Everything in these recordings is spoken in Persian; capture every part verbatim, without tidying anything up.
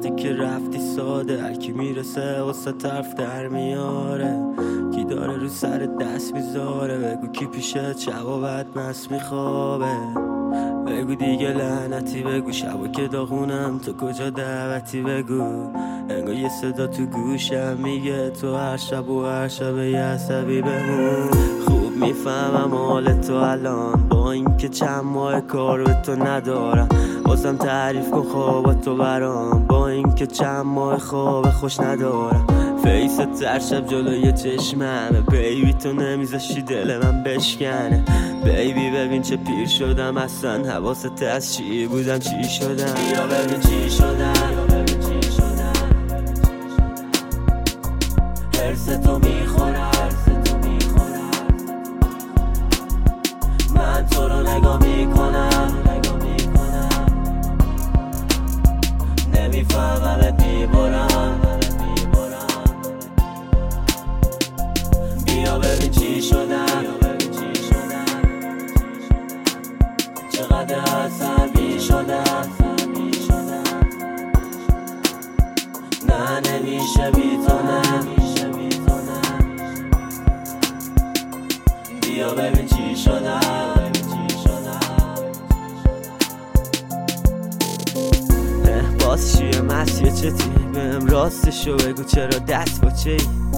وقتی که رفتی ساده، هر کی میرسه واسه طرف در میاره، کی داره رو سر دست میذاره، بگو کی پیشه شبا بد مست میخوابه، بگو دیگه لعنتی، بگو شبا که داغونم تو کجا دعوتی، بگو انگار یه صدا تو گوشم میگه تو هر شب و هر شب یه عصبی بمون. خوب میفهمم حال تو الان، با اینکه چند ماه کار به تو ندارم، بازم تعریف کن خواب تو برام، با اینکه چند ماه خواب خوش ندارم. فیست هر شب جلوی چشممه، بیبی تو نمیذاشی دل من بشکنه، بیبی ببین چه پیر شدم، اصلا حواست از چی بودم چی شدم، بیا ببین چی شدم، هرس تو میخورم، من تو رو نگاه میکنم، نمیفهممت میبرم، بیا ببین چی شدم، چقدر عصبی شدم، نه نمیشه بی تو، نه بیا ببین چی شدم، باز چیه مسیه چتی، بهم راستشو بگو چرا دست با چی،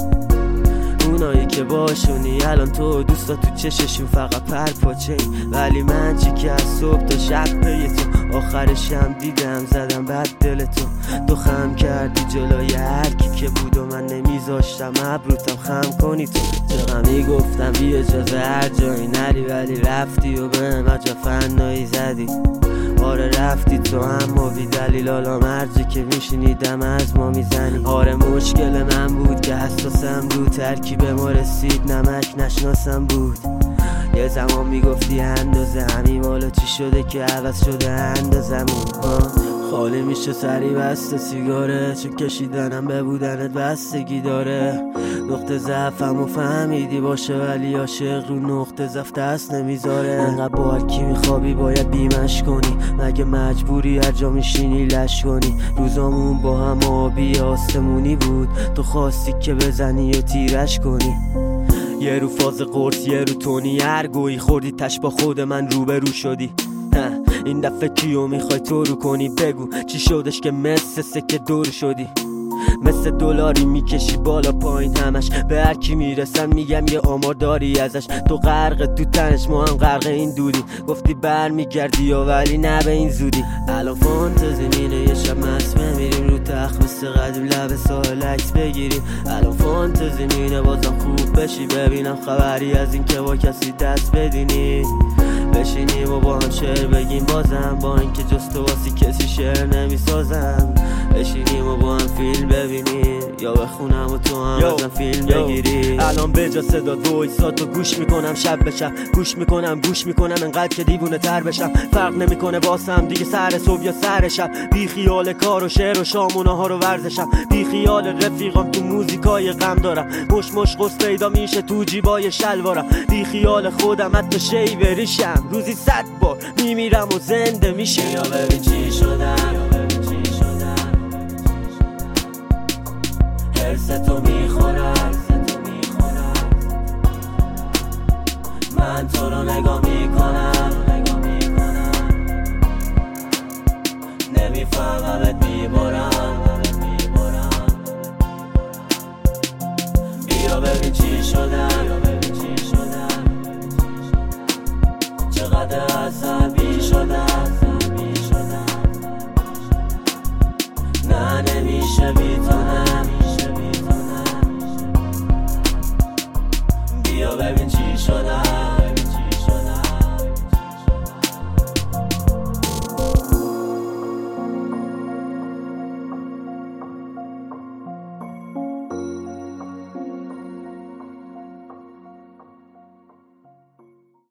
اونایی که باشونی الان تو دوستا تو چششون فقط پر پاچه، ولی من چی که از صبح تا شب پی تو، آخرشم دیدم زدم بد دل تو، تو خم کردی جلوی هرکی که بود و من نمیذاشتم ابروتم خم کنی تو، چقدر میگفتم بی اجازه هر جایی نری، ولی رفتی و بهم عجب فنایی زدی، آره رفتی تو اما بی دلیل، حالا مرزی که میشنیدم از ما میزنی، آره مشکل من بود که حساسم رو ترکیب ما رسید نمک نشناسم بود، یه زمان میگفتی اندازه همین، حالا چی شده که عوض شده اندازمون، خالی میشه سری بسته سیگاره، چون کشیدنم به بودنت بستگی داره، نقطه ضعفم و فهمیدی باشه، ولی عاشق رو نقطه ضعف دست نمیذاره، انقدر با هر کی میخوابی باید بیمش کنی، مگه مجبوری هر جا میشینی لش کنی، روزامون با هم آبی آسمونی بود، تو خواستی که بزنی و تیرش کنی، یه رو فاز قرص یه رو تونی، هر گویی خوردی تش با خود من روبرو شدی، این دفعه کیو میخوای تو رو کنی، بگو چی شدش که مثل سکه دور شدی، مثل دلاری میکشی بالا پایین همش، به هر کی میرسن میگم یه آمار داری ازش، تو غرق تو تنش ما هم غرق این دودی، گفتی بر میگردی یا ولی نه به این زودی، الان فانتزی مینه یه شب مست میریم رو تخت مثل قدیم لب ساحل عکس بگیریم، الان فانتزی مینه بازم خوب بشی، ببینم خبری از این که با کسی دست بدینی، بشینیم و با هم شعر بگیم بازم، با اینکه جز تو واسی کسی شعر نمیسازم، بشینیم و با هم فیلم ببینیم یا بخونم و تو هم ازم فیلم بگیری، الان به جا صدا وایساتو گوش میکنم شب به شب، گوش میکنم گوش میکنم انقدر که دیوونه تر بشم، فرق نمیکنه واسم دیگه سر صبح یا سر شب، بی خیال کار و شعر و شامونه ها رو ورزشم، بی خیال رفیقام تو موزیکای غم دارم، مش مش قص پیدا میشه تو جیبای شلوارم، بی خیال خودم حتی شیوریشم، روزی صد بار میمیرم و زنده میشه، یا ببین چی شدم، هرس تو میخورم، من تو رو نگاه میکنم، نمیفهممت میبرم، بیا ببین چی شدم،